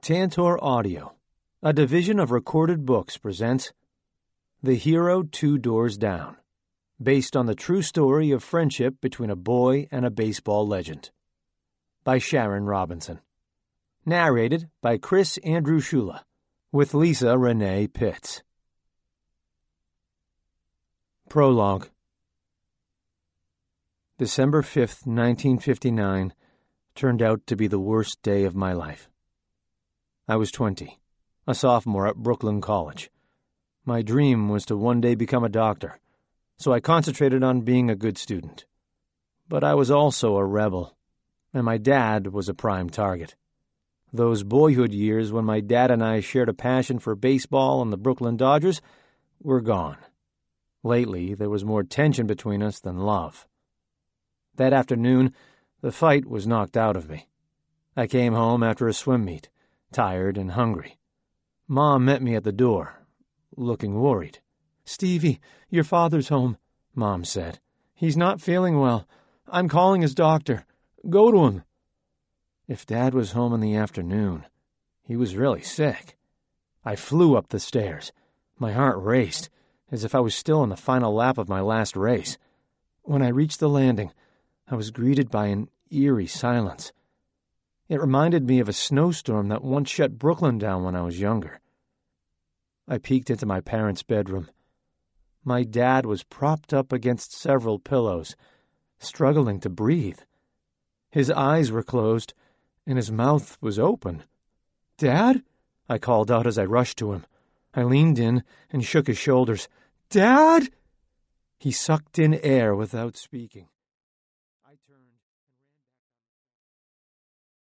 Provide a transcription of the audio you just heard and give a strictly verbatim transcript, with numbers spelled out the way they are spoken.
Tantor Audio, a division of Recorded Books, presents The Hero Two Doors Down, based on the true story of friendship between a boy and a baseball legend, by Sharon Robinson. Narrated by Chris Andrew Shula, with Lisa Renee Pitts. Prologue. December fifth, nineteen fifty-nine, turned out to be the worst day of my life. I was twenty, a sophomore at Brooklyn College. My dream was to one day become a doctor, so I concentrated on being a good student. But I was also a rebel, and my dad was a prime target. Those boyhood years when my dad and I shared a passion for baseball and the Brooklyn Dodgers were gone. Lately, there was more tension between us than love. That afternoon, the fight was knocked out of me. I came home after a swim meet, tired and hungry. Mom met me at the door, looking worried. "Stevie, your father's home," Mom said. "He's not feeling well. I'm calling his doctor. Go to him." If Dad was home in the afternoon, he was really sick. I flew up the stairs. My heart raced, as if I was still in the final lap of my last race. When I reached the landing, I was greeted by an eerie silence. It reminded me of a snowstorm that once shut Brooklyn down when I was younger. I peeked into my parents' bedroom. My dad was propped up against several pillows, struggling to breathe. His eyes were closed, and his mouth was open. "Dad?" I called out as I rushed to him. I leaned in and shook his shoulders. "Dad?" He sucked in air without speaking.